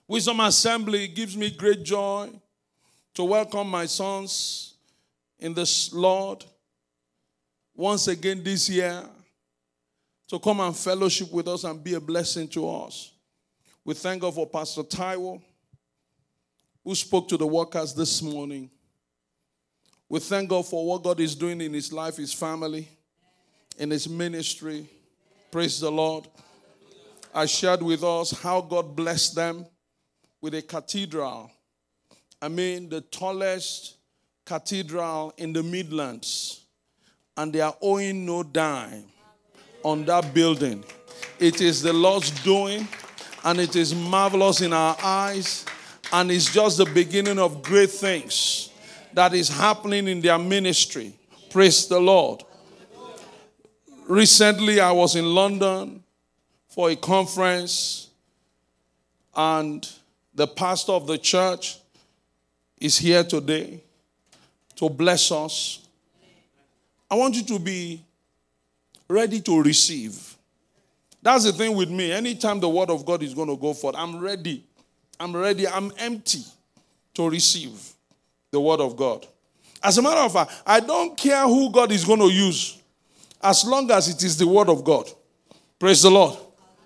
Wisdom Assembly gives me great joy to welcome my sons in the Lord once again this year to come and fellowship with us and be a blessing to us. We thank God for Pastor Taiwo, who spoke to the workers this morning. We thank God for what God is doing in his life, his family, in his ministry. Praise the Lord. I shared with us how God blessed them with a cathedral. The tallest cathedral in the Midlands. And they are owing no dime on that building. It is the Lord's doing, and it is marvelous in our eyes, and it's just the beginning of great things that is happening in their ministry. Praise the Lord. Recently, I was in London for a conference, and the pastor of the church is here today to bless us. I want you to be ready to receive. That's the thing with me. Anytime the word of God is going to go forth, I'm ready. I'm empty to receive the word of God. As a matter of fact, I don't care who God is going to use, as long as it is the word of God. Praise the Lord.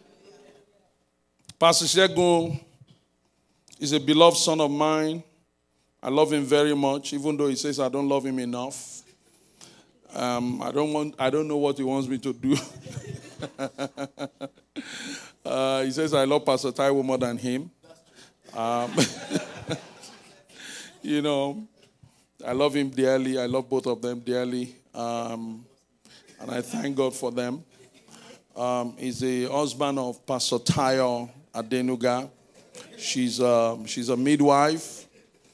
Pastor Shegun is a beloved son of mine. I love him very much, even though he says I don't love him enough. I don't know what he wants me to do. He says I love Pastor Taiwo more than him. I love him dearly. I love both of them dearly. And I thank God for them. He's the husband of Pastor Tayo Adenuga. She's a midwife.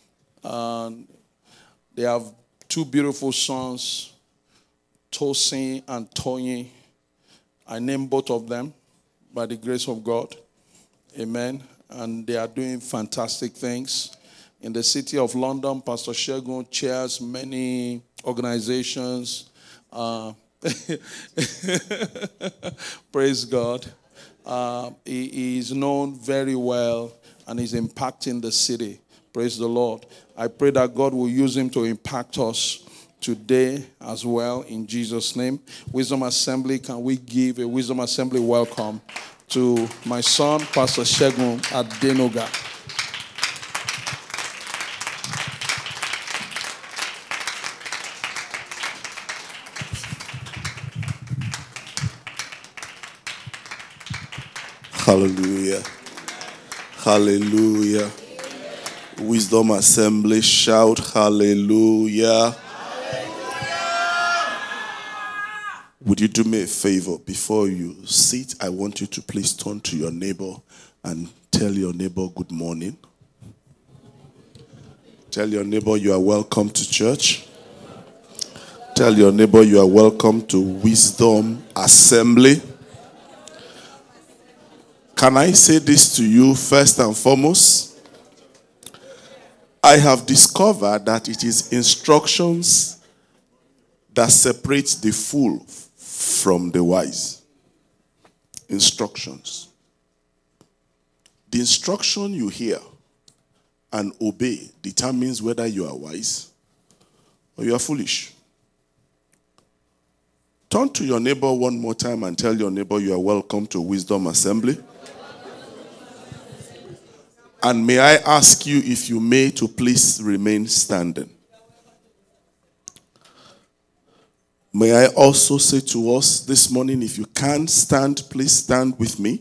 They have two beautiful sons, Tosin and Tony. I named both of them by the grace of God. Amen. And they are doing fantastic things. In the city of London, Pastor Shegun chairs many organizations. Praise God. He is known very well and is impacting the city. Praise the Lord. I pray that God will use him to impact us today as well in Jesus' name. Wisdom Assembly, can we give a Wisdom Assembly welcome to my son, Pastor Shegun Adenuga. Hallelujah. Hallelujah. Wisdom Assembly, shout hallelujah. Would you do me a favor? Before you sit, I want you to please turn to your neighbor and tell your neighbor good morning. Tell your neighbor you are welcome to church. Tell your neighbor you are welcome to Wisdom Assembly. Can I say this to you first and foremost? I have discovered that it is instructions that separate the fool from the wise. Instructions. The instruction you hear and obey determines whether you are wise or you are foolish. Turn to your neighbor one more time and tell your neighbor you are welcome to Wisdom Assembly. And may I ask you, if you may, to please remain standing. May I also say to us this morning, if you can stand, please stand with me.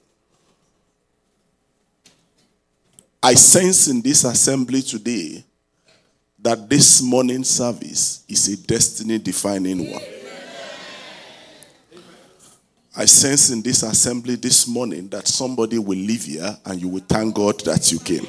I sense in this assembly today that this morning's service is a destiny-defining one. I sense in this assembly this morning that somebody will leave here and you will thank God that you came.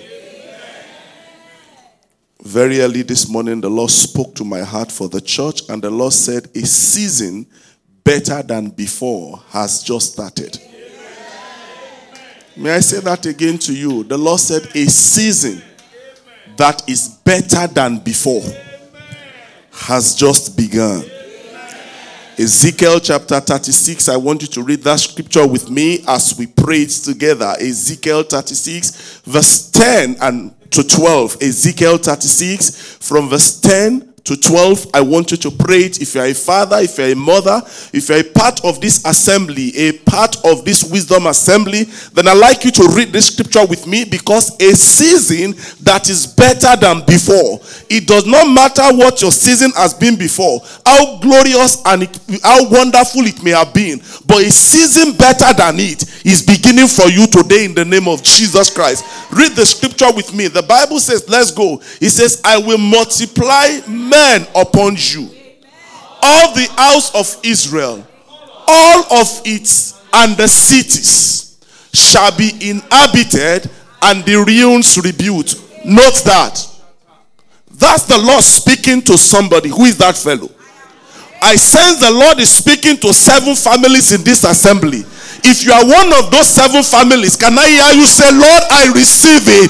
Very early this morning, the Lord spoke to my heart for the church, and the Lord said, a season better than before has just started. May I say that again to you? The Lord said, a season that is better than before has just begun. Ezekiel chapter 36, I want you to read that scripture with me as we pray it together. Ezekiel 36 verse 10 and to 12. Ezekiel 36, from verse 10 to 12. I want you to pray it. If you're a father, if you're a mother, if you're a part of this assembly, a part of this wisdom assembly, then I'd like you to read this scripture with me, because a season that is better than before. It does not matter what your season has been before, how glorious and how wonderful it may have been, but a season better than it is beginning for you today in the name of Jesus Christ. Read the scripture with me. The Bible says, let's go. It says, I will multiply men upon you, all the house of Israel, all of it and the cities shall be inhabited, and the ruins rebuilt. Note that. That's the Lord speaking to somebody. Who is that fellow? I sense the Lord is speaking to 7 families in this assembly. If you are one of those 7 families, can I hear you say, Lord, I receive it?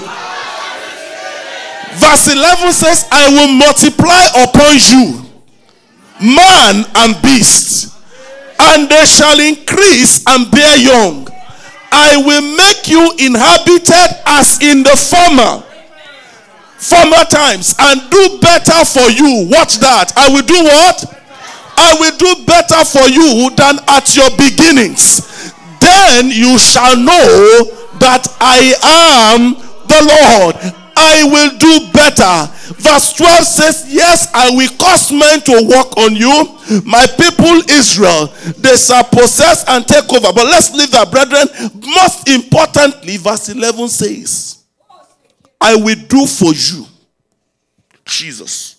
Verse 11 says, I will multiply upon you man and beast, and they shall increase and bear young. I will make you inhabited as in the former times, and do better for you. Watch that. I will do what? I will do better for you than at your beginnings. Then you shall know that I am the Lord. I will do better. Verse 12 says, yes, I will cause men to walk on you. My people Israel, they shall possess and take over. But let's leave that, brethren. Most importantly, verse 11 says, I will do for you, Jesus,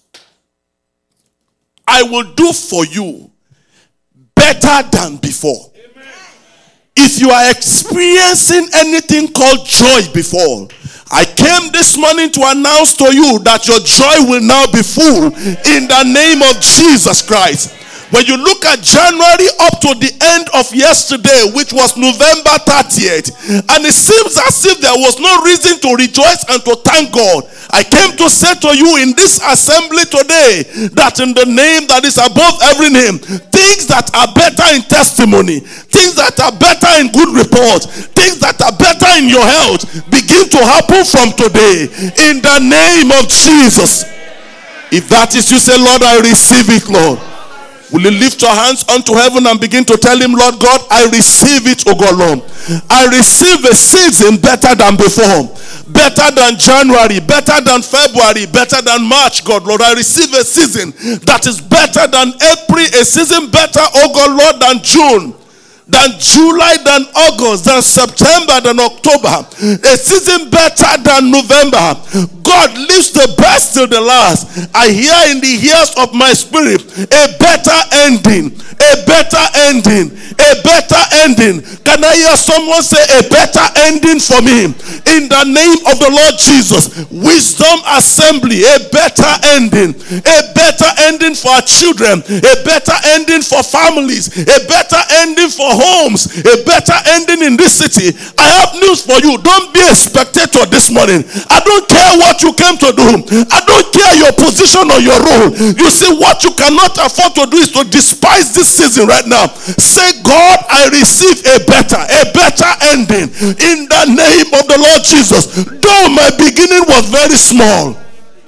I will do for you better than before. If you are experiencing anything called joy before, I came this morning to announce to you that your joy will now be full in the name of Jesus Christ. When you look at January up to the end of yesterday, which was November 30th, and it seems as if there was no reason to rejoice and to thank God, I came to say to you in this assembly today that in the name that is above every name, things that are better in testimony, things that are better in good report, things that are better in your health begin to happen from today in the name of Jesus. If that is you, say, Lord, I receive it, Lord. Will you lift your hands unto heaven and begin to tell him, Lord God, I receive it, O God, Lord. I receive a season better than before, better than January, better than February, better than March, God, Lord. I receive a season that is better than April, a season better, O God, Lord, than June, than July, than August, than September, than October, a season better than November. God leaves the best till the last. I hear in the ears of my spirit a better ending, a better ending, a better ending. Can I hear someone say a better ending for me? In the name of the Lord Jesus, Wisdom Assembly, a better ending, a better ending for our children, a better ending for families, a better ending for homes, a better ending in this city. I have news for you. Don't be a spectator this morning. I don't care what you came to do. I don't care your position or your role. You see, what you cannot afford to do is to despise this season right now. Say, God, I receive a better ending in the name of the Lord Jesus. Though my beginning was very small,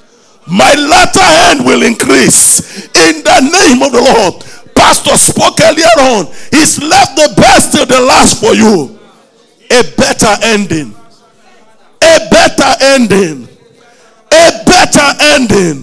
my latter end will increase in the name of the Lord. Pastor spoke earlier on. He's left the best till the last for you. A better ending. A better ending. A better ending.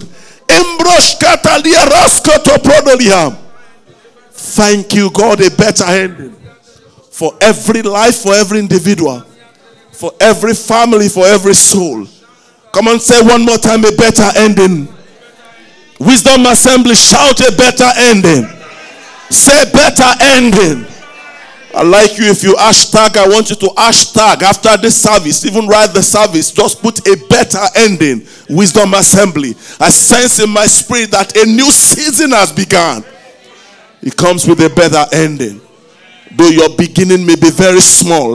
Thank you, God, a better ending. For every life, for every individual, for every family, for every soul. Come on, say one more time, a better ending. Wisdom Assembly, shout a better ending. Say better ending. I like you. If you hashtag, I want you to hashtag after this service, even write the service, just put a better ending. Wisdom Assembly. I sense in my spirit that a new season has begun. It comes with a better ending. Though your beginning may be very small.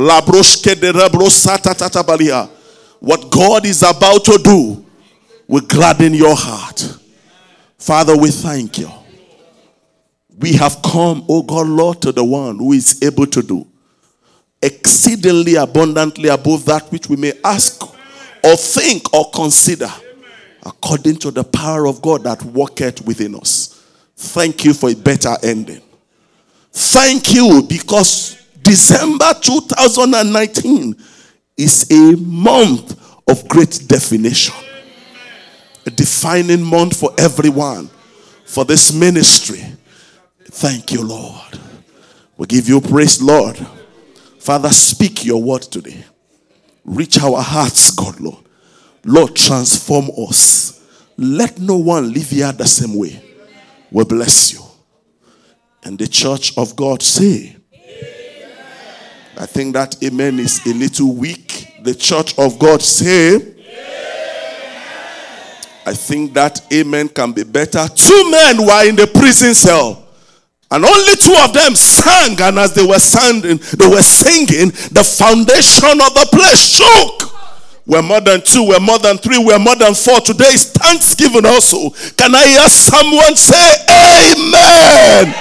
What God is about to do will gladden your heart. Father, we thank you. We have come, O God, Lord, to the one who is able to do exceedingly abundantly above that which we may ask or think or consider, according to the power of God that worketh within us. Thank you for a better ending. Thank you because December 2019 is a month of great definition. A defining month for everyone, for this ministry. Thank you, Lord. We give you praise, Lord. Father, speak your word today. Reach our hearts, God, Lord. Lord, transform us. Let no one live here the same way. We bless you. And the church of God say, amen. I think that amen is a little weak. The church of God say, amen. I think that amen can be better. 2 men were in the prison cell, and only 2 of them sang, and as they were singing, the foundation of the place shook. We're more than 2, we're more than 3, we're more than 4. Today is Thanksgiving also. Can I hear someone say amen?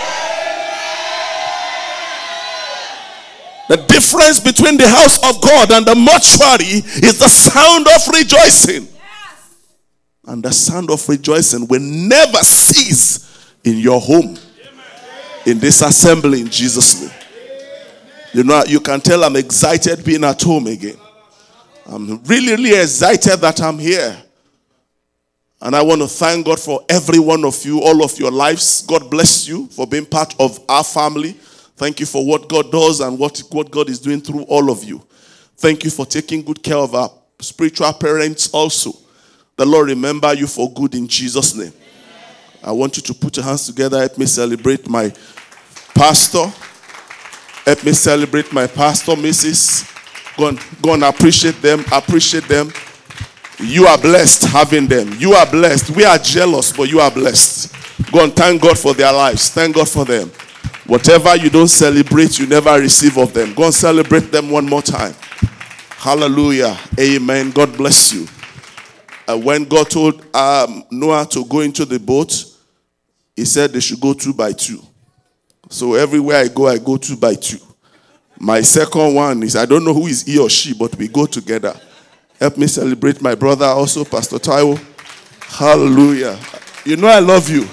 The difference between the house of God and the mortuary is the sound of rejoicing. And the sound of rejoicing will never cease in your home, in this assembly, in Jesus' name. You know, you can tell I'm excited being at home again. I'm really, really excited that I'm here. And I want to thank God for every one of you, all of your lives. God bless you for being part of our family. Thank you for what God does and what God is doing through all of you. Thank you for taking good care of our spiritual parents also. The Lord remember you for good in Jesus' name. I want you to put your hands together. Help me celebrate my pastor. Help me celebrate my pastor, Mrs. Go and appreciate them. Appreciate them. You are blessed having them. You are blessed. We are jealous, but you are blessed. Go and thank God for their lives. Thank God for them. Whatever you don't celebrate, you never receive of them. Go and celebrate them one more time. Hallelujah. Amen. God bless you. When God told Noah to go into the boat, he said they should go 2 by 2. So everywhere I go 2 by 2. My second one is, I don't know who is he or she, but we go together. Help me celebrate my brother also, Pastor Taiwo. Hallelujah. You know I love you.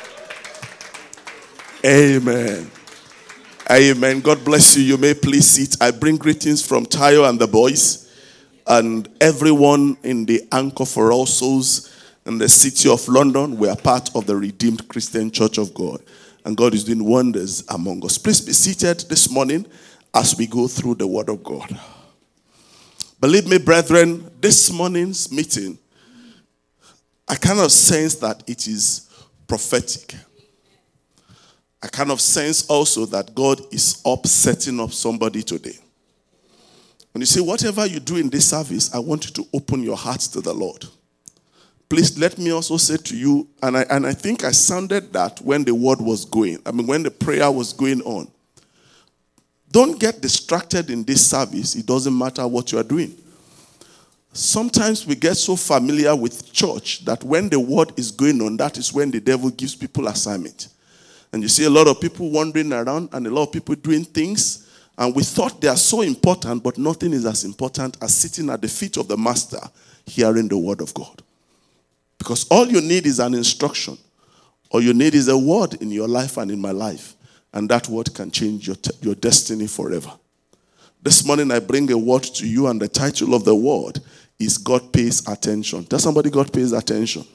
Amen. Amen. God bless you. You may please sit. I bring greetings from Tayo and the boys and everyone in the Anchor for All Souls in the city of London. We are part of the Redeemed Christian Church of God. And God is doing wonders among us. Please be seated this morning as we go through the Word of God. Believe me, brethren, this morning's meeting, I kind of sense that it is prophetic. I kind of sense also that God is setting up somebody today. When you say, whatever you do in this service, I want you to open your hearts to the Lord. Please let me also say to you, and I think I sounded that when the word was going. When the prayer was going on. Don't get distracted in this service. It doesn't matter what you are doing. Sometimes we get so familiar with church that when the word is going on, that is when the devil gives people assignment. And you see a lot of people wandering around and a lot of people doing things. And we thought they are so important, but nothing is as important as sitting at the feet of the master, hearing the word of God. Because all you need is an instruction. All you need is a word in your life and in my life. And that word can change your destiny forever. This morning I bring a word to you, and the title of the word is God Pays Attention. Tell somebody God pays attention.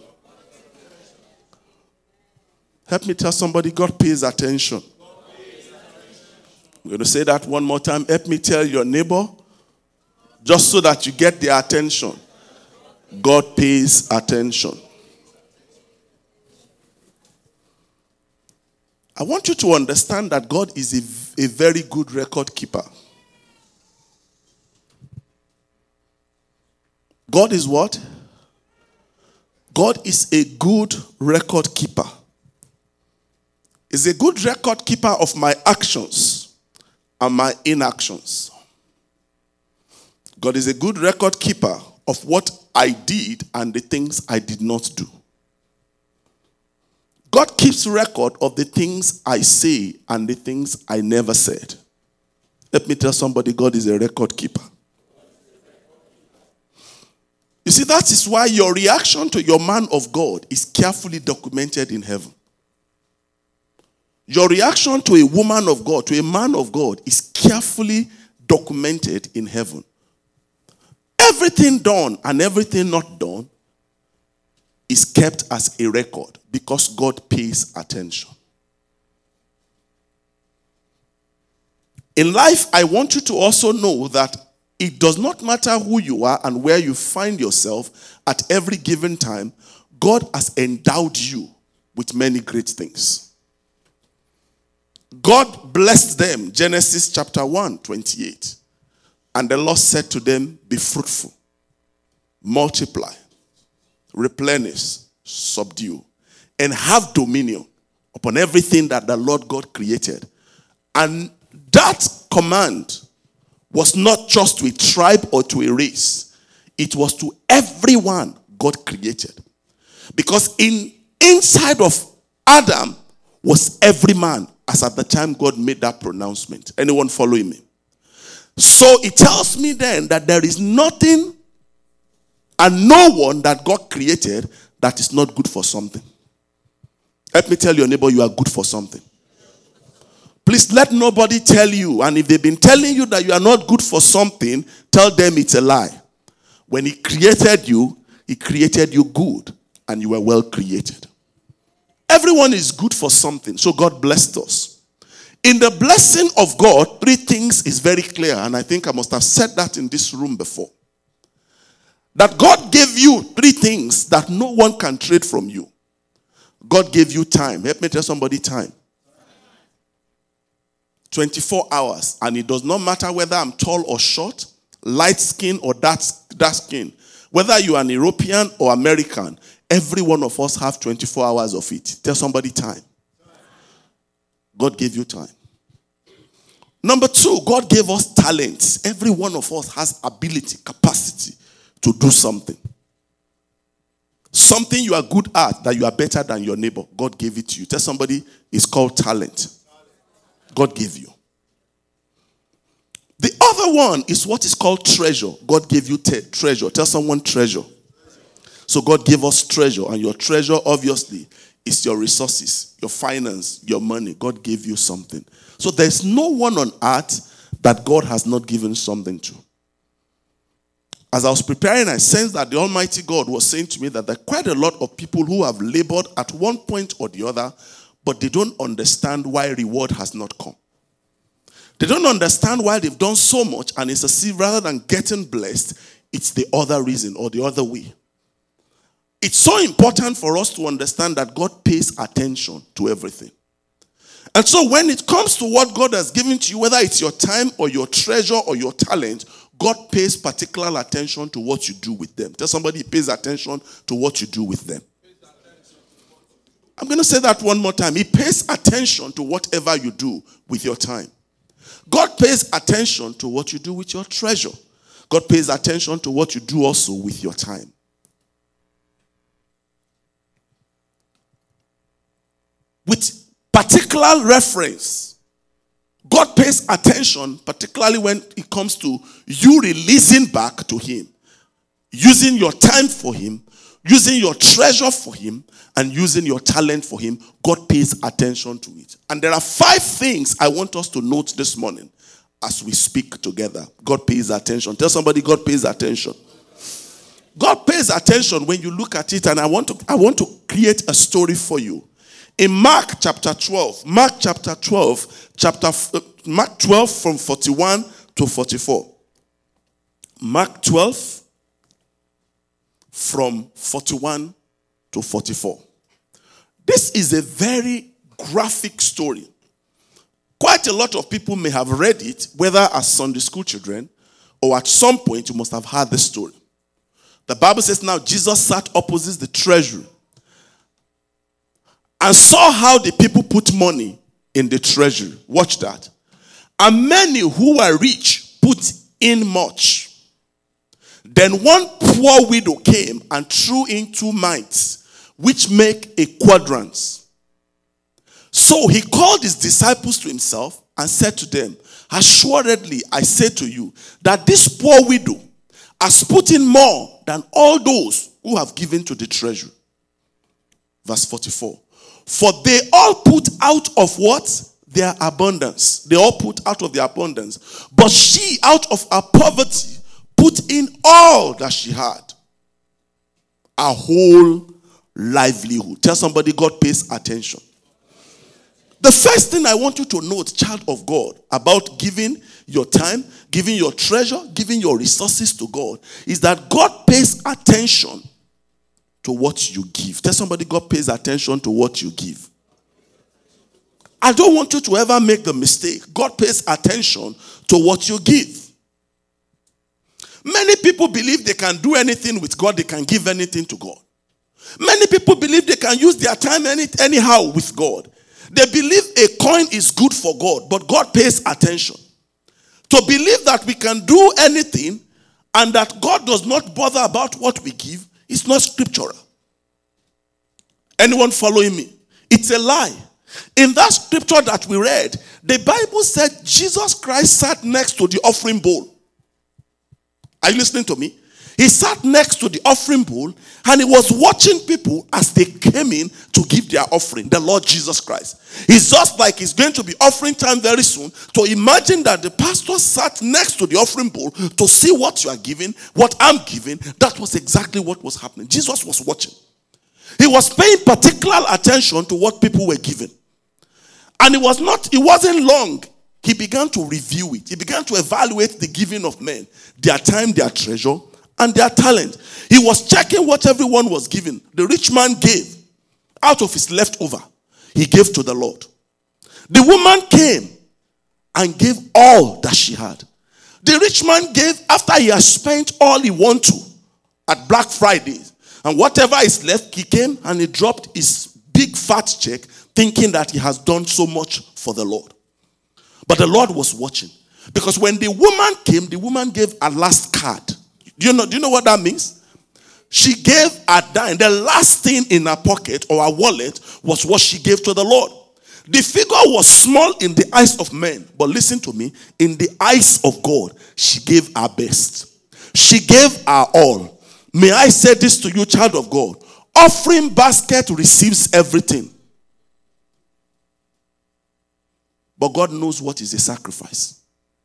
Help me tell somebody God pays attention. I'm going to say that one more time. Help me tell your neighbor, just so that you get their attention. God pays attention. I want you to understand that God is a very good record keeper. God is what? God is a good record keeper. He's a good record keeper of my actions and my inactions. God is a good record keeper of what I did and the things I did not do. God keeps record of the things I say and the things I never said. Let me tell somebody, God is a record keeper. see, that is why your reaction to your man of God is carefully documented in heaven. Your reaction to a woman of God, to a man of God, is carefully documented in heaven. Everything done and everything not done is kept as a record because God pays attention. In life, I want you to also know that it does not matter who you are and where you find yourself at every given time, God has endowed you with many great things. God blessed them, Genesis chapter 1:28. And the Lord said to them, be fruitful, multiply, replenish, subdue, and have dominion upon everything that the Lord God created. And that command was not just to a tribe or to a race. It was to everyone God created. Because inside of Adam was every man, as at the time God made that pronouncement. Anyone following me? So it tells me then that there is nothing and no one that God created that is not good for something. Let me tell your neighbor, you are good for something. Please let nobody tell you, and if they've been telling you that you are not good for something, tell them it's a lie. When he created you good, and you were well created. Everyone is good for something, so God blessed us. In the blessing of God, three things is very clear, and I think I must have said that in this room before. That God gave you three things that no one can trade from you. God gave you time. Help me tell somebody time. 24 hours. And it does not matter whether I'm tall or short, light skin or dark skin. Whether you are an European or American, every one of us have 24 hours of it. Tell somebody time. God gave you time. Number two, God gave us talents. Every one of us has ability, capacity to do something. Something you are good at that you are better than your neighbor. God gave it to you. Tell somebody it's called talent. God gave you. The other one is what is called treasure. God gave you treasure. Tell someone treasure. So God gave us treasure, and your treasure obviously is your resources, your finance, your money. God gave you something. So there's no one on earth that God has not given something to. As I was preparing, I sensed that the Almighty God was saying to me that there are quite a lot of people who have labored at one point or the other, but they don't understand why reward has not come. They don't understand why they've done so much, and it's as if rather than getting blessed, it's the other reason or the other way. It's so important for us to understand that God pays attention to everything. And so when it comes to what God has given to you, whether it's your time or your treasure or your talent, God pays particular attention to what you do with them. Tell somebody he pays attention to what you do with them. I'm going to say that one more time. He pays attention to whatever you do with your time. God pays attention to what you do with your treasure. God pays attention to what you do also with your time. With particular reference, God pays attention, particularly when it comes to you releasing back to him, using your time for him, using your treasure for him, and using your talent for him. God pays attention to it. And there are 5 things I want us to note this morning as we speak together. God pays attention. Tell somebody God pays attention. God pays attention when you look at it, and I want to create a story for you. In Mark chapter 12 from 41 to 44. Mark 12 from 41 to 44. This is a very graphic story. Quite a lot of people may have read it, whether as Sunday school children or at some point you must have heard the story. The Bible says, now Jesus sat opposite the treasury and saw how the people put money in the treasury. Watch that. And many who were rich put in much. Then one poor widow came and threw in 2 mites, which make a quadrans. So he called his disciples to himself and said to them, assuredly I say to you that this poor widow has put in more than all those who have given to the treasury. Verse 44. For they all put out of what? Their abundance. They all put out of their abundance. But she, out of her poverty, put in all that she had. A whole livelihood. Tell somebody, God pays attention. The first thing I want you to note, child of God, about giving your time, giving your treasure, giving your resources to God, is that God pays attention to what you give. Tell somebody, God pays attention to what you give. I don't want you to ever make the mistake. God pays attention to what you give. Many people believe they can do anything with God, they can give anything to God. Many people believe they can use their time anyhow with God. They believe a coin is good for God, but God pays attention. To believe that we can do anything and that God does not bother about what we give is not scriptural. Anyone following me? It's a lie. In that scripture that we read, the Bible said Jesus Christ sat next to the offering bowl. Are you listening to me? He sat next to the offering bowl and he was watching people as they came in to give their offering, the Lord Jesus Christ. It's just like it's going to be offering time very soon. To imagine that the pastor sat next to the offering bowl to see what you are giving, what I'm giving. That was exactly what was happening. Jesus was watching. He was paying particular attention to what people were giving. And it wasn't long. He began to review it. He began to evaluate the giving of men, their time, their treasure, and their talent. He was checking what everyone was giving. The rich man gave out of his leftover. He gave to the Lord. The woman came and gave all that she had. The rich man gave after he had spent all he wanted to at Black Friday. And whatever is left, he came and he dropped his big fat check thinking that he has done so much for the Lord. But the Lord was watching. Because when the woman came, the woman gave a last card. Do you know what that means? She gave a dime. The last thing in her pocket or her wallet was what she gave to the Lord. The figure was small in the eyes of men. But listen to me. In the eyes of God, she gave her best. She gave her all. May I say this to you, child of God? Offering basket receives everything. But God knows what is a sacrifice.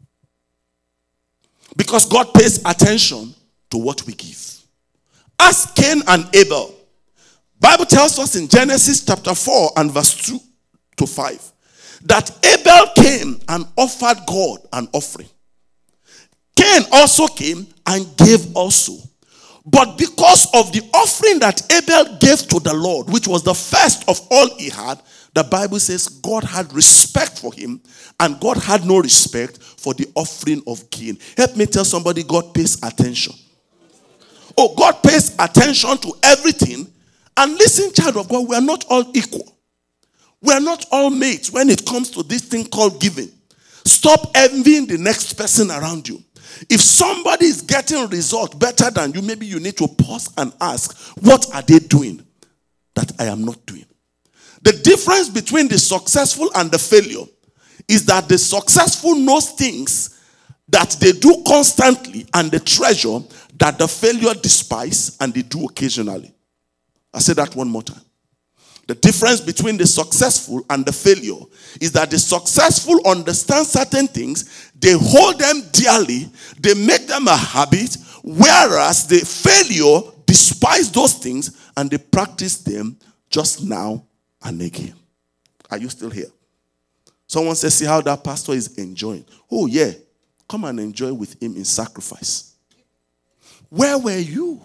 Because God pays attention to what we give. Ask Cain and Abel. Bible tells us in Genesis chapter 4 and verse 2 to 5 that Abel came and offered God an offering. Cain also came and gave also. But because of the offering that Abel gave to the Lord, which was the first of all he had, the Bible says God had respect for him and God had no respect for the offering of Cain. Help me tell somebody, God pays attention. Oh, God pays attention to everything. And listen, child of God, we are not all equal. We are not all mates when it comes to this thing called giving. Stop envying the next person around you. If somebody is getting a result better than you, maybe you need to pause and ask, what are they doing that I am not doing? The difference between the successful and the failure is that the successful knows things that they do constantly and the treasure that the failure despise and they do occasionally. I say that one more time. The difference between the successful and the failure is that the successful understand certain things, they hold them dearly, they make them a habit, whereas the failure despise those things and they practice them just now and again. Are you still here? Someone says, see how that pastor is enjoying. Oh yeah, come and enjoy with him in sacrifice. Where were you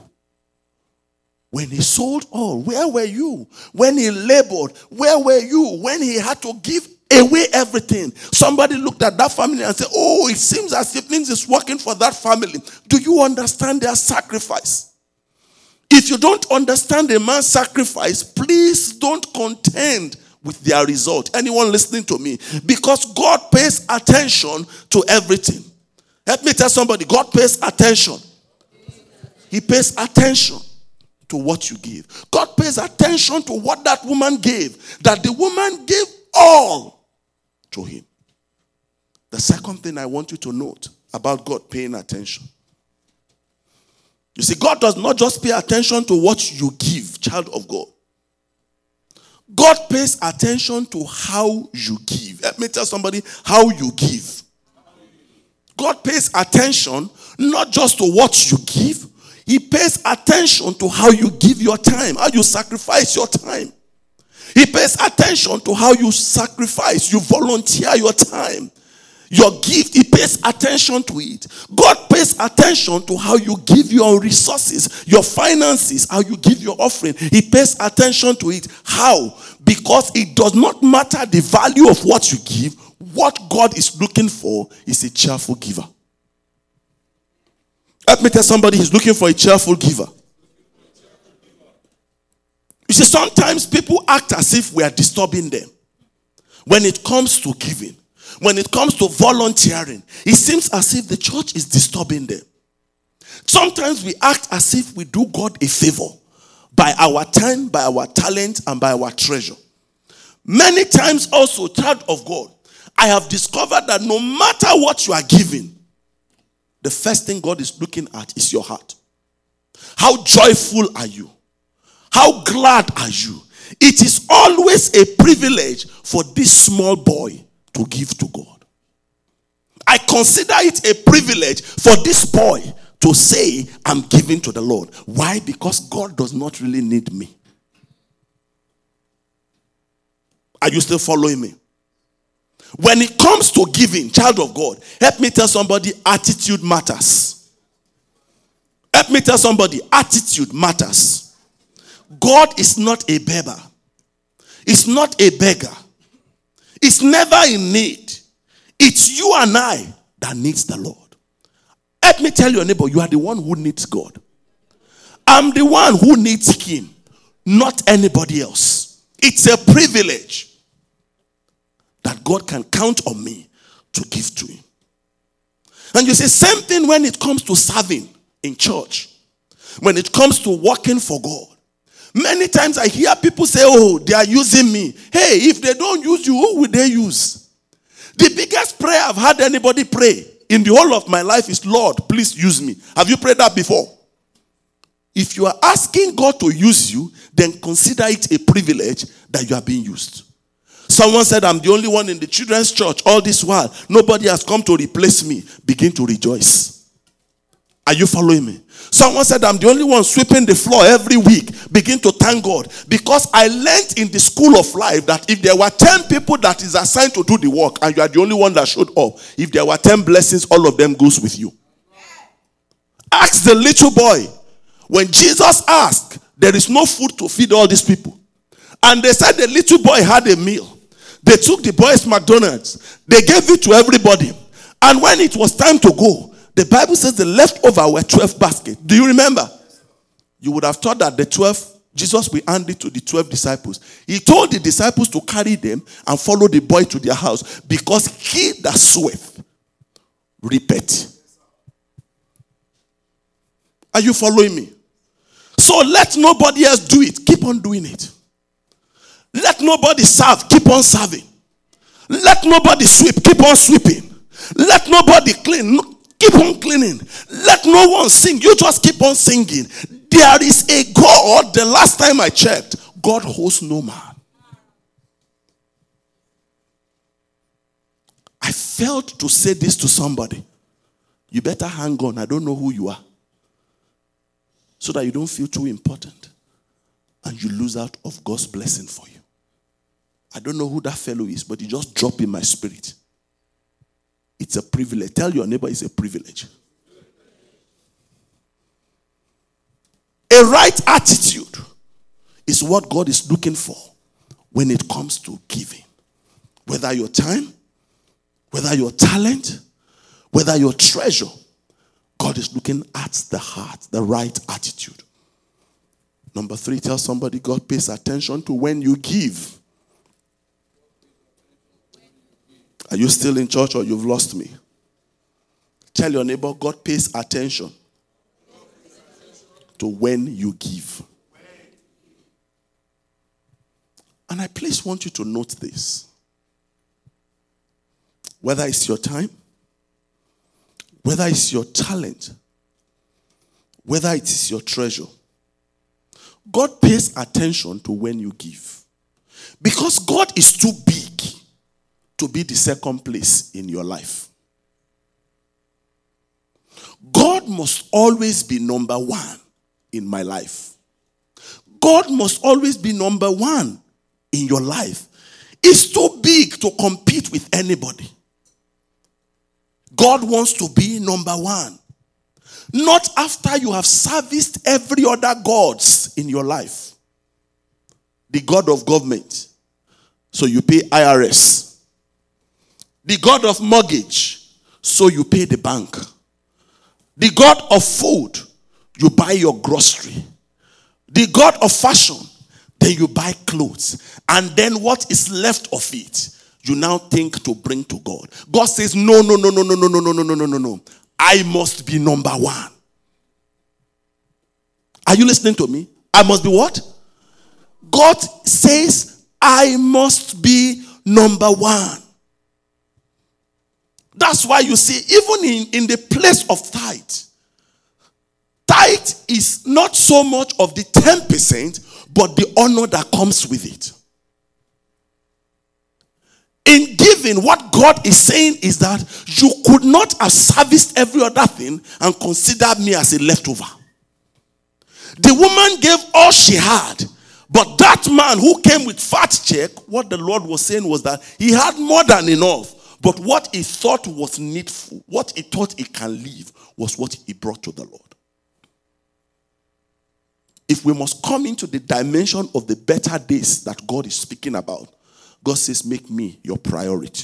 when he sold all? Where were you when he labored? Where were you when he had to give away everything? Somebody looked at that family and said, oh, it seems as if things is working for that family. Do you understand their sacrifice? If you don't understand a man's sacrifice, please don't contend with their result. Anyone listening to me? Because God pays attention to everything. Let me tell somebody, God pays attention. He pays attention to what you give. God pays attention to what that woman gave. That the woman gave all to him. The second thing I want you to note about God paying attention You see, God does not just pay attention to what you give, child of God. God pays attention to how you give. Let me tell somebody how you give. God pays attention not just to what you give. He pays attention to how you give your time, how you sacrifice your time. He pays attention to how you sacrifice, you volunteer your time. Your gift, he pays attention to it. God pays attention to how you give your resources, your finances, how you give your offering. He pays attention to it. How? Because it does not matter the value of what you give. What God is looking for is a cheerful giver. Let me tell somebody, he's looking for a cheerful giver. You see, sometimes people act as if we are disturbing them. When it comes to giving, when it comes to volunteering, it seems as if the church is disturbing them. Sometimes we act as if we do God a favor by our time, by our talent, and by our treasure. Many times also, child of God, I have discovered that no matter what you are giving, the first thing God is looking at is your heart. How joyful are you? How glad are you? It is always a privilege for this small boy to give to God. I consider it a privilege for this boy to say, I'm giving to the Lord. Why? Because God does not really need me. Are you still following me? When it comes to giving, child of God, help me tell somebody, attitude matters. Help me tell somebody, attitude matters. God is not a beggar. It's not a beggar. It's never in need. It's you and I that needs the Lord. Let me tell your neighbor, you are the one who needs God. I'm the one who needs him, not anybody else. It's a privilege that God can count on me to give to him. And you say, same thing when it comes to serving in church. When it comes to working for God. Many times I hear people say, oh, they are using me. Hey, if they don't use you, who will they use? The biggest prayer I've had anybody pray in the whole of my life is, Lord, please use me. Have you prayed that before? If you are asking God to use you, then consider it a privilege that you are being used. Someone said, I'm the only one in the children's church all this while. Nobody has come to replace me. Begin to rejoice. Are you following me? Someone said, I'm the only one sweeping the floor every week. Begin to thank God. Because I learned in the school of life that if there were 10 people that is assigned to do the work and you are the only one that showed up, if there were 10 blessings, all of them goes with you. Ask the little boy. When Jesus asked, there is no food to feed all these people. And they said the little boy had a meal. They took the boy's McDonald's. They gave it to everybody. And when it was time to go, the Bible says the leftover were 12 baskets. Do you remember? You would have thought that the 12, Jesus will hand it to the 12 disciples. He told the disciples to carry them and follow the boy to their house because he that soweth reapeth. Are you following me? So let nobody else do it. Keep on doing it. Let nobody serve. Keep on serving. Let nobody sweep. Keep on sweeping. Let nobody clean. Keep on cleaning. Let no one sing. You just keep on singing. There is a God. The last time I checked, God hosts no man. I felt to say this to somebody. You better hang on. I don't know who you are. So that you don't feel too important. And you lose out of God's blessing for you. I don't know who that fellow is, but he just dropped in my spirit. It's a privilege. Tell your neighbor it's a privilege. A right attitude is what God is looking for when it comes to giving. Whether your time, whether your talent, whether your treasure, God is looking at the heart, the right attitude. Number 3, tell somebody God pays attention to when you give. Are you still in church or you've lost me? Tell your neighbor, God pays attention to when you give. And I please want you to note this. Whether it's your time, whether it's your talent, whether it is your treasure. God pays attention to when you give. Because God is too big to be the second place in your life. God must always be number one in my life. God must always be number one in your life. It's too big to compete with anybody. God wants to be number one. Not after you have serviced every other gods in your life. The God of government, so you pay IRS. The God of mortgage, so you pay the bank. The God of food, you buy your grocery. The God of fashion, then you buy clothes. And then what is left of it, you now think to bring to God. God says, no. I must be number one. Are you listening to me? I must be what? God says, I must be number one. That's why you see, even in the place of tithe is not so much of the 10%, but the honor that comes with it. In giving, what God is saying is that you could not have serviced every other thing and consider me as a leftover. The woman gave all she had, but that man who came with fat check, what the Lord was saying was that he had more than enough, but what he thought was needful, what he thought he can leave, was what he brought to the Lord. If we must come into the dimension of the better days that God is speaking about, God says, make me your priority.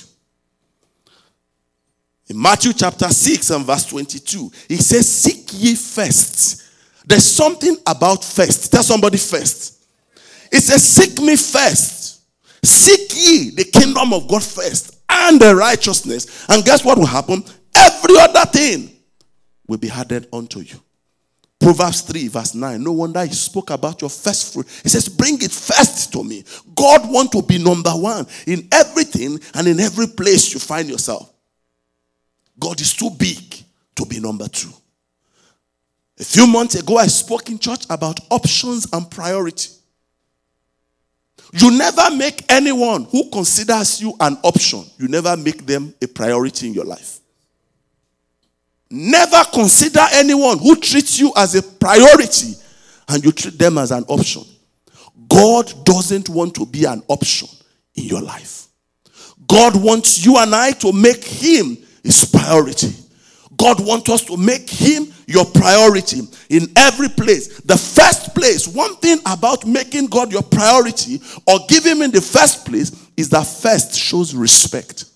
In Matthew chapter 6 and verse 22, he says, seek ye first. There's something about first. Tell somebody first. It says, seek me first. Seek ye the kingdom of God first and the righteousness. And guess what will happen? Every other thing will be added unto you. Proverbs 3 verse 9. No wonder he spoke about your first fruit. He says, bring it first to me. God wants to be number one in everything and in every place you find yourself. God is too big to be number two. A few months ago, I spoke in church about options and priority. You never make anyone who considers you an option, you never make them a priority in your life. Never consider anyone who treats you as a priority and you treat them as an option. God doesn't want to be an option in your life. God wants you and I to make him his priority. God wants us to make him your priority in every place. The first place, one thing about making God your priority or give him in the first place is that first shows respect.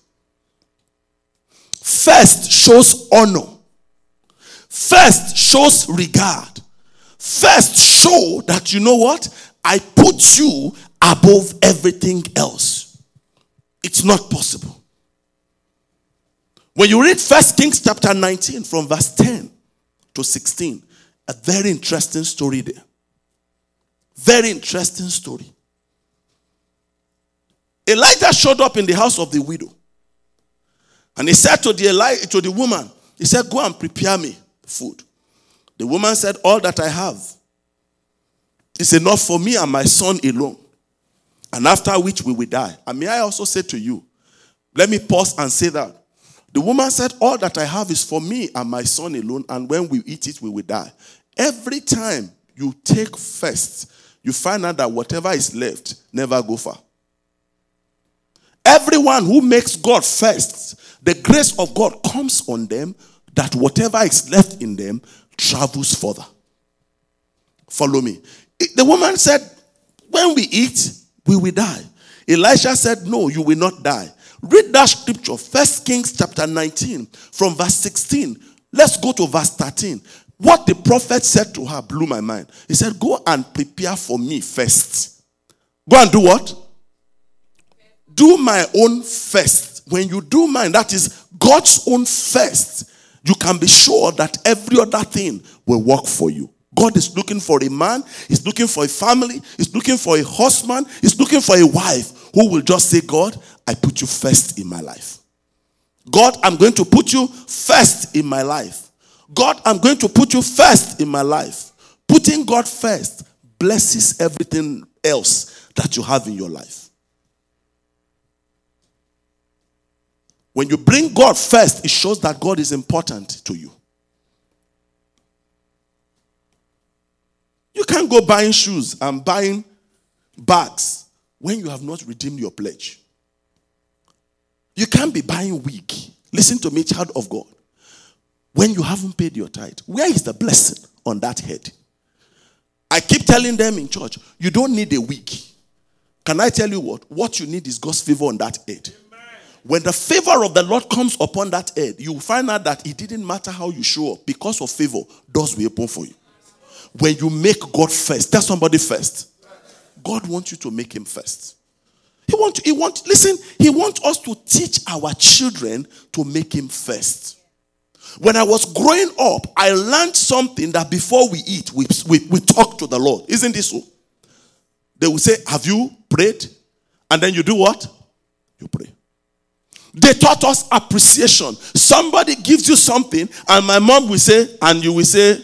First shows honor. First shows regard. First show that, you know what? I put you above everything else. It's not possible. When you read 1 Kings chapter 19 from verse 10 to 16, a very interesting story there. Very interesting story. Elijah showed up in the house of the widow. And he said to the woman, he said, go and prepare me food. The woman said, all that I have is enough for me and my son alone. And after which we will die. And may I also say to you, let me pause and say that. The woman said, all that I have is for me and my son alone, and when we eat it, we will die. Every time you take first, you find out that whatever is left never go far. Everyone who makes God first, the grace of God comes on them, that whatever is left in them travels further. Follow me. The woman said, when we eat, we will die. Elisha said, no, you will not die. Read that scripture, 1 Kings chapter 19, from verse 16. Let's go to verse 13. What the prophet said to her blew my mind. He said, go and prepare for me first. Go and do what? Do my own first. When you do mine, that is God's own first, you can be sure that every other thing will work for you. God is looking for a man, he's looking for a family, he's looking for a husband, he's looking for a wife who will just say, God, I put you first in my life. God, I'm going to put you first in my life. God, I'm going to put you first in my life. Putting God first blesses everything else that you have in your life. When you bring God first, it shows that God is important to you. You can't go buying shoes and buying bags when you have not redeemed your pledge. You can't be buying wig. Listen to me, child of God. When you haven't paid your tithe, where is the blessing on that head? I keep telling them in church, you don't need a wig. Can I tell you what? What you need is God's favor on that head. Amen. When the favor of the Lord comes upon that head, you will find out that it didn't matter how you show up. Because of favor, doors will open for you. When you make God first, tell somebody first. God wants you to make him first. He wants us to teach our children to make him first. When I was growing up, I learned something that before we eat, we talk to the Lord. Isn't this so? They will say, have you prayed? And then you do what? You pray. They taught us appreciation. Somebody gives you something, and my mom will say, and you will say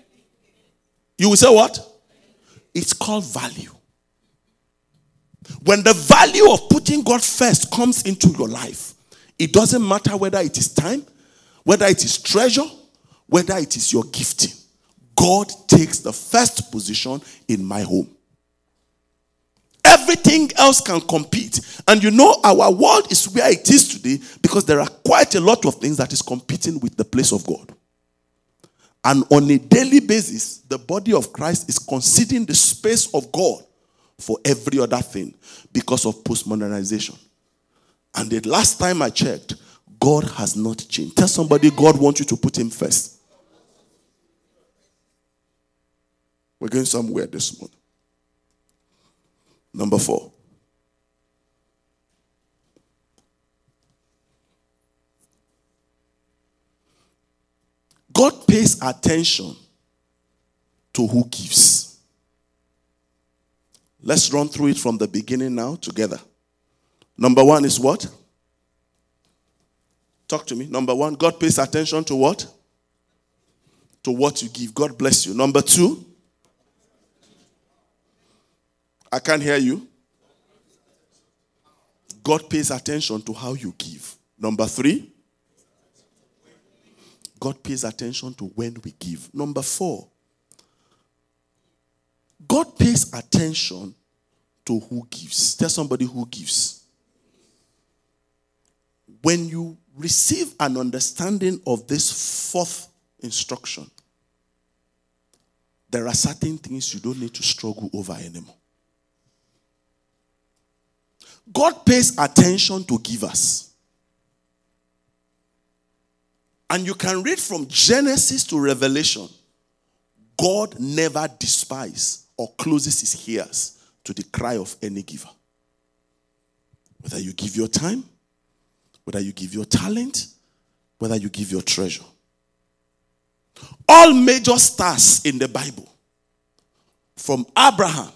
what? It's called value. When the value of putting God first comes into your life, it doesn't matter whether it is time, whether it is treasure, whether it is your gifting. God takes the first position in my home. Everything else can compete. And you know, our world is where it is today because there are quite a lot of things that is competing with the place of God. And on a daily basis, the body of Christ is conceding the space of God for every other thing because of postmodernization. And the last time I checked, God has not changed. Tell somebody, God wants you to put him first. We're going somewhere this morning. Number 4. God pays attention to who gives. Let's run through it from the beginning now together. Number 1 is what? Talk to me. Number 1, God pays attention to what? To what you give. God bless you. Number 2, I can't hear you. God pays attention to how you give. Number 3, God pays attention to when we give. Number 4, God pays attention to who gives. Tell somebody who gives. When you receive an understanding of this 4th instruction, there are certain things you don't need to struggle over anymore. God pays attention to givers. And you can read from Genesis to Revelation. God never despises or closes his ears to the cry of any giver. Whether you give your time, whether you give your talent, whether you give your treasure. All major stars in the Bible, from Abraham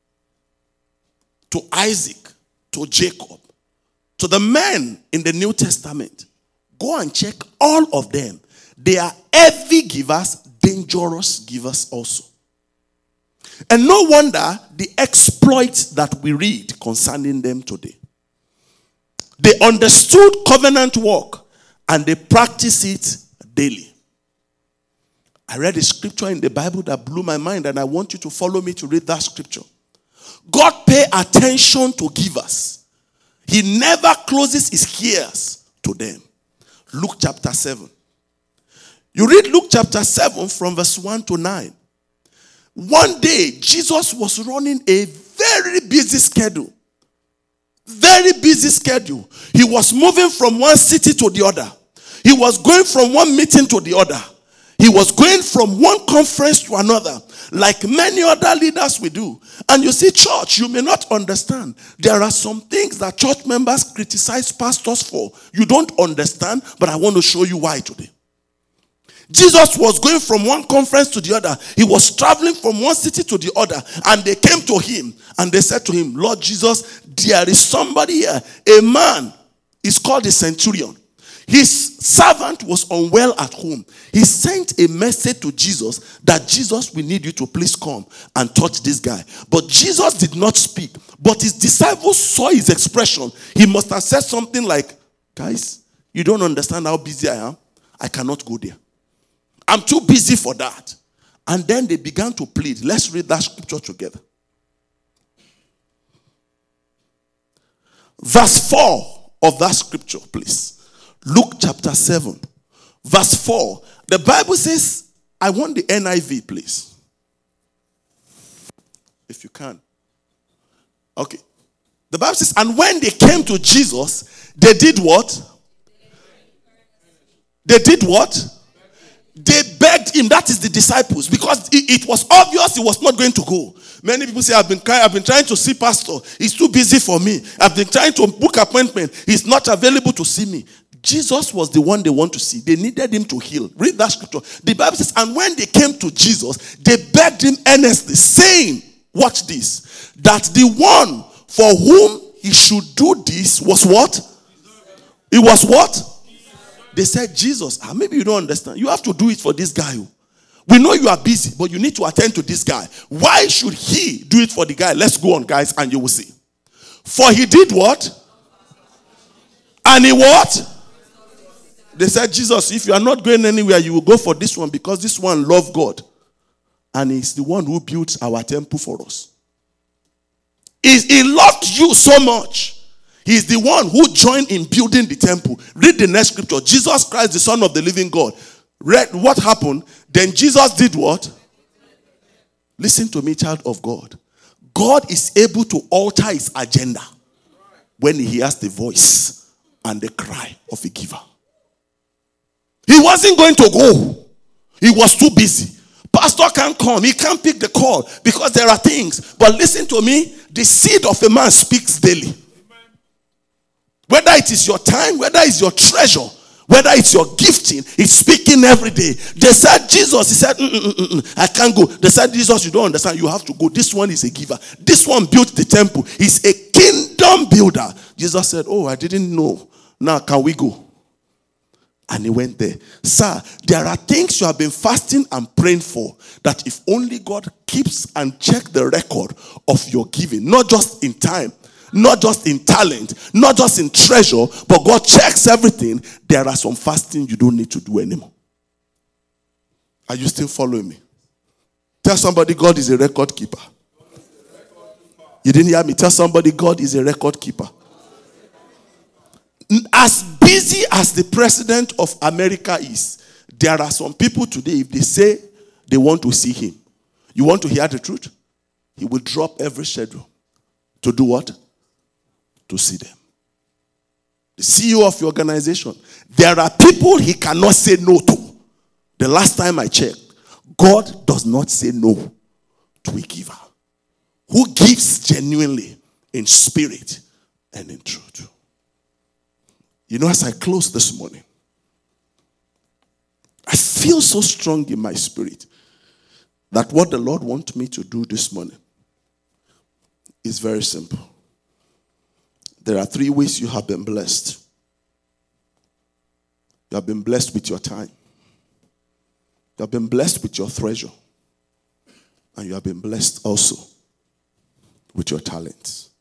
to Isaac to Jacob to the men in the New Testament, go and check all of them. They are heavy givers, dangerous givers also. And no wonder the exploits that we read concerning them today. They understood covenant work and they practice it daily. I read a scripture in the Bible that blew my mind, and I want you to follow me to read that scripture. God pays attention to givers. He never closes his ears to them. Luke chapter 7. You read Luke chapter 7 from verse 1 to 9. One day, Jesus was running a very busy schedule. Very busy schedule. He was moving from one city to the other. He was going from one meeting to the other. He was going from one conference to another, like many other leaders we do. And you see, church, you may not understand. There are some things that church members criticize pastors for. You don't understand, but I want to show you why today. Jesus was going from one conference to the other. He was traveling from one city to the other. And they came to him and they said to him, Lord Jesus, there is somebody here. A man is called a centurion. His servant was unwell at home. He sent a message to Jesus that Jesus, we need you to please come and touch this guy. But Jesus did not speak. But his disciples saw his expression. He must have said something like, guys, you don't understand how busy I am. I cannot go there. I'm too busy for that. And then they began to plead. Let's read that scripture together. Verse 4 of that scripture, please. Luke chapter 7. Verse 4. The Bible says, I want the NIV, please. If you can. Okay. The Bible says, and when they came to Jesus, they did what? They did what? They begged him. That is the disciples. Because it was obvious he was not going to go. Many people say, I've been trying to see pastor. He's too busy for me. I've been trying to book appointment. He's not available to see me. Jesus was the one they want to see. They needed him to heal. Read that scripture. The Bible says, and when they came to Jesus, they begged him earnestly, saying, watch this, that the one for whom he should do this was what? It was what? They said, Jesus. Maybe you don't understand. You have to do it for this guy. We know you are busy, but you need to attend to this guy. Why should he do it for the guy? Let's go on, guys, and you will see. For he did what? And he what? They said, Jesus, if you are not going anywhere, you will go for this one because this one loves God. And he's the one who built our temple for us. He loved you so much. He's the one who joined in building the temple. Read the next scripture. Jesus Christ, the Son of the living God. Read what happened. Then Jesus did what? Listen to me, child of God. God is able to alter his agenda when he hears the voice and the cry of a giver. He wasn't going to go. He was too busy. Pastor can't come. He can't pick the call because there are things. But listen to me. The seed of a man speaks daily. Whether it is your time, whether it's your treasure, whether it's your gifting, it's speaking every day. They said, Jesus, he said, I can't go. They said, Jesus, you don't understand. You have to go. This one is a giver. This one built the temple. He's a kingdom builder. Jesus said, oh, I didn't know. Now, can we go? And he went there. Sir, there are things you have been fasting and praying for that if only God keeps and checks the record of your giving, not just in time, not just in talent, not just in treasure, but God checks everything. There are some fasting you don't need to do anymore. Are you still following me? Tell somebody God is a record keeper. You didn't hear me? Tell somebody God is a record keeper. As busy as the president of America is, there are some people today, if they say they want to see him, you want to hear the truth? He will drop every schedule. To do what? To see them. The CEO of your organization. There are people he cannot say no to. The last time I checked, God does not say no to a giver who gives genuinely in spirit and in truth. You know, as I close this morning, I feel so strong in my spirit that what the Lord wants me to do this morning is very simple. There are 3 ways you have been blessed. You have been blessed with your time. You have been blessed with your treasure. And you have been blessed also with your talents.